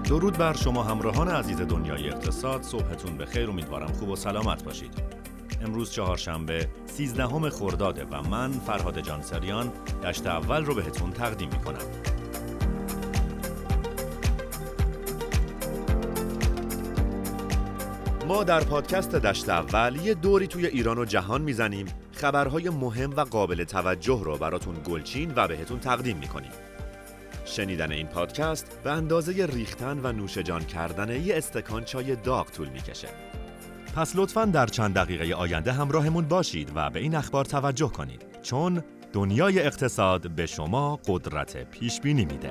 درود بر شما همراهان عزیز دنیای اقتصاد. صبحتون بخیر، امیدوارم خوب و سلامت باشید. امروز چهارشنبه 13 خرداده و من فرهاد جانسریان دشت اول رو بهتون تقدیم میکنم. ما در پادکست دشت اول یه دوری توی ایران و جهان میزنیم، خبرهای مهم و قابل توجه رو براتون گلچین و بهتون تقدیم میکنیم. شنیدن این پادکست به اندازه ریختن و نوش جان کردن یه استکان چای داغ طول میکشه. پس لطفاً در چند دقیقه آینده همراهمون باشید و به این اخبار توجه کنید، چون دنیای اقتصاد به شما قدرت پیش بینی میده.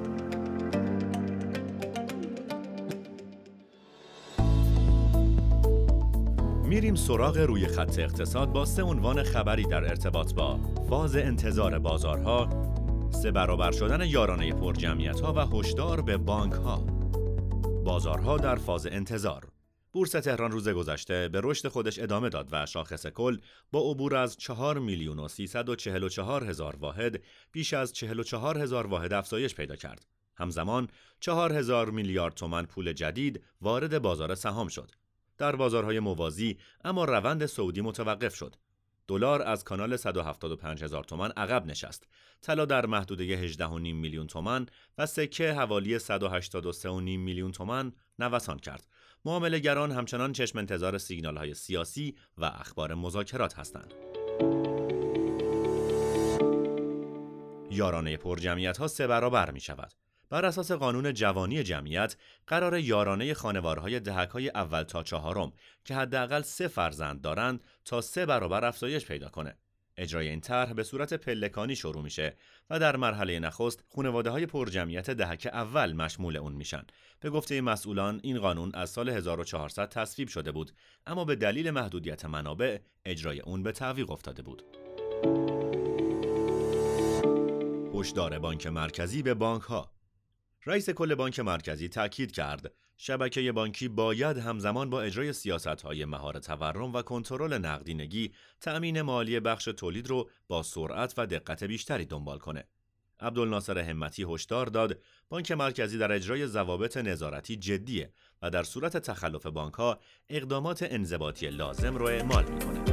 میریم سراغ روی خط اقتصاد با 3 عنوان خبری در ارتباط با فاز انتظار بازارها، 3 برابر شدن یارانه پرجمعیت‌ها و هشدار به بانک‌ها. بازارها در فاز انتظار. بورس تهران روز گذشته به رشد خودش ادامه داد و شاخص کل با عبور از 4,344,000 واحد بیش از 44,000 واحد افزایش پیدا کرد. همزمان 4,000 میلیارد تومان پول جدید وارد بازار سهام شد. در بازارهای موازی اما روند سعودی متوقف شد. دلار از کانال 175,000 تومان عقب نشست. طلا در محدوده 18.5 میلیون تومان و سکه حوالی 183.5 میلیون تومان نوسان کرد. معامله‌گران همچنان چشم انتظار سیگنال‌های سیاسی و اخبار مذاکرات هستند. یارانه پرجمعیت‌ها 3 برابر می‌شود. بر اساس قانون جوانی جمعیت قرار یارانه خانوارهای دهک‌های اول تا 4 که حداقل 3 فرزند دارند تا 3 برابر افزایش پیدا کنه. اجرای این طرح به صورت پلکانی شروع میشه و در مرحله نخست خانواده‌های پرجمعیت دهک اول مشمول اون میشن. به گفته مسئولان این قانون از سال 1400 تصویب شده بود، اما به دلیل محدودیت منابع اجرای اون به تعویق افتاده بود. هشدار بانک مرکزی به بانک‌ها. رئیس کل بانک مرکزی تاکید کرد شبکه بانکی باید همزمان با اجرای سیاست‌های مهار تورم و کنترل نقدینگی تأمین مالی بخش تولید رو با سرعت و دقت بیشتری دنبال کنه. عبدالناصر همتی هشدار داد بانک مرکزی در اجرای ضوابط نظارتی جدیه و در صورت تخلف بانک‌ها اقدامات انضباطی لازم رو اعمال می‌کنه.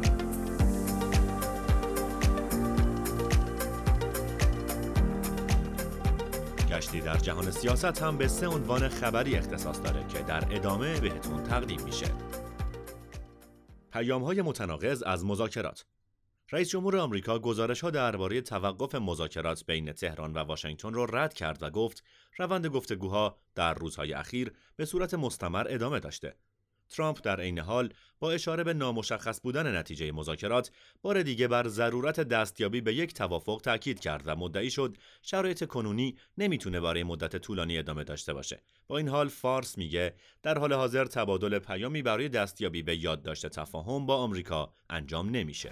گشتی در جهان سیاست هم به 3 عنوان خبری اختصاص داره که در ادامه بهتون تقدیم میشه. پیام‌های متناقض از مذاکرات. رئیس جمهور آمریکا گزارش‌ها درباره توقف مذاکرات بین تهران و واشنگتن را رد کرد و گفت روند گفتگوها در روزهای اخیر به صورت مستمر ادامه داشته. ترامپ در عین حال با اشاره به نامشخص بودن نتیجه مذاکرات بار دیگه بر ضرورت دستیابی به یک توافق تاکید کرد و مدعی شد شرایط کنونی نمیتونه برای مدت طولانی ادامه داشته باشه. با این حال فارس میگه در حال حاضر تبادل پیامی برای دستیابی به یادداشت تفاهم با آمریکا انجام نمیشه.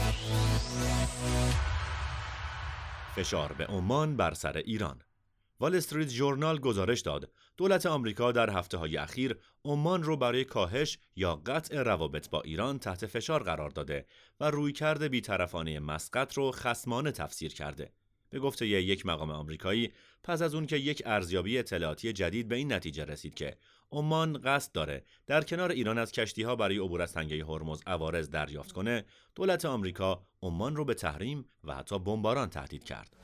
فشار به عمان بر سر ایران. وال استریت ژورنال گزارش داد دولت آمریکا در هفته‌های اخیر عمان رو برای کاهش یا قطع روابط با ایران تحت فشار قرار داده و رویکرد بی‌طرفانه مسقط رو خصمانه تفسیر کرده. به گفته یک مقام آمریکایی پس از اون که یک ارزیابی اطلاعاتی جدید به این نتیجه رسید که عمان قصد داره در کنار ایران از کشتی‌ها برای عبور از تنگه هرمز عوارض دریافت کنه، دولت آمریکا عمان رو به تحریم و حتی بمباران تهدید کرد.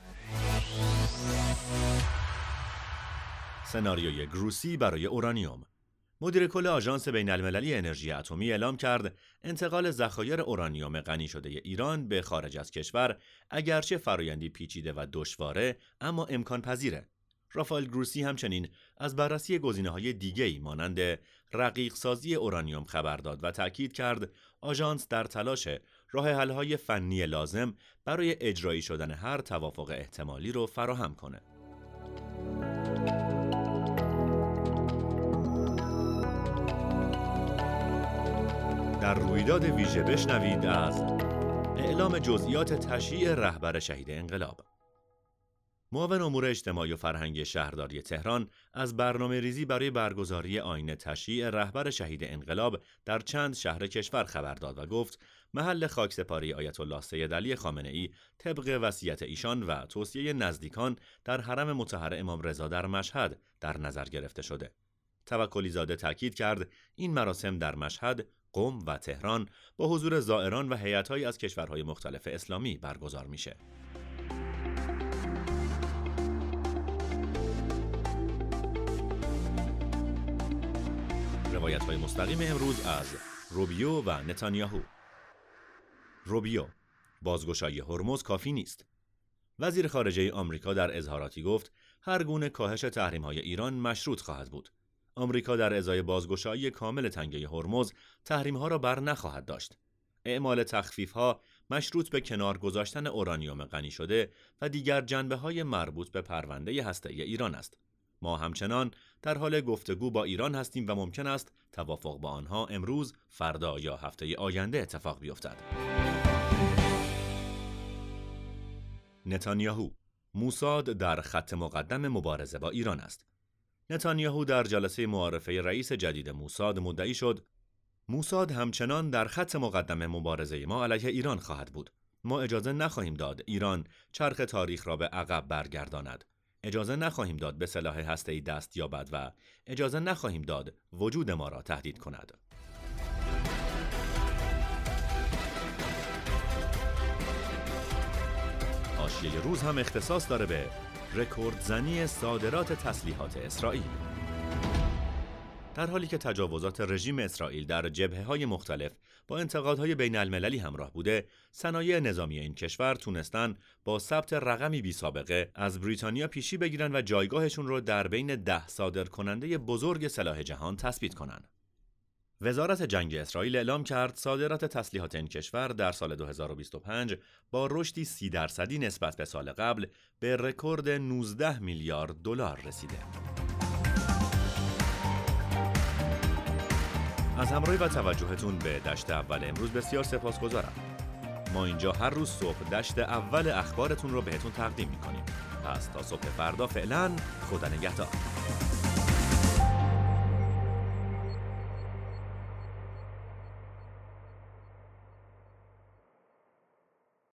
سناریوی گروسی برای اورانیوم. مدیر کل آژانس بین‌المللی انرژی اتمی اعلام کرد انتقال ذخایر اورانیوم غنی شده ایران به خارج از کشور اگرچه فرآیندی پیچیده و دشواره اما امکان پذیره. رافائل گروسی همچنین از بررسی گزینه‌های دیگه‌ای مانند رقیق سازی اورانیوم خبر داد و تاکید کرد آژانس در تلاش راه حل‌های فنی لازم برای اجرایی شدن هر توافق احتمالی رو فراهم کنه. در رویداد ویژه بشنوید از اعلام جزئیات تشییع رهبر شهید انقلاب. معاون امور اجتماعی و فرهنگی شهرداری تهران از برنامه‌ریزی برای برگزاری آیین تشییع رهبر شهید انقلاب در چند شهر کشور خبر داد و گفت محل خاکسپاری آیت الله سید علی خامنه‌ای طبق وصیت ایشان و توصیه نزدیکان در حرم مطهر امام رضا در مشهد در نظر گرفته شده. توکلی زاده تاکید کرد این مراسم در مشهد، قم و تهران با حضور زائران و هیئت‌هایی از کشورهای مختلف اسلامی برگزار میشه. روایت‌های مستقیم امروز از روبیو و نتانیاهو. روبیو: بازگشایی هرمز کافی نیست. وزیر خارجه آمریکا در اظهاراتی گفت هر گونه کاهش تحریم‌های ایران مشروط خواهد بود. آمریکا در ازای بازگشایی کامل تنگه هرمز تحریم‌ها را بر نخواهد داشت. اعمال تخفیف‌ها مشروط به کنار گذاشتن اورانیوم غنی شده و دیگر جنبه‌های مربوط به پرونده هسته‌ای ایران است. ما همچنان در حال گفتگو با ایران هستیم و ممکن است توافق با آنها امروز، فردا یا هفته آینده اتفاق بیفتد. نتانیاهو: موساد در خط مقدم مبارزه با ایران است. نتانیاهو در جلسه معارفه رئیس جدید موساد مدعی شد موساد همچنان در خط مقدم مبارزه ما علیه ایران خواهد بود. ما اجازه نخواهیم داد ایران چرخ تاریخ را به عقب برگرداند. اجازه نخواهیم داد به سلاح هسته‌ای دست یابد و اجازه نخواهیم داد وجود ما را تهدید کند. حاشیه روز هم اختصاص داره به رکوردزنی صادرات تسلیحات اسرائیل. در حالی که تجاوزات رژیم اسرائیل در جبهه‌های مختلف با انتقادهای بین‌المللی همراه بوده، صنایع نظامی این کشور تونستن با ثبت رقمی بی‌سابقه از بریتانیا پیشی بگیرن و جایگاهشون رو در بین 10 صادرکننده بزرگ سلاح جهان تثبیت کنن. وزارت جنگ اسرائیل اعلام کرد صادرات تسلیحات این کشور در سال 2025 با رشدی 30% نسبت به سال قبل به رکورد 19 میلیارد دلار رسیده. از همراهی و توجهتون به دشت اول امروز بسیار سپاسگزارم. ما اینجا هر روز صبح دشت اول اخبارتون رو بهتون تقدیم می‌کنیم. پس تا صبح فردا فعلا خدا نگهدار.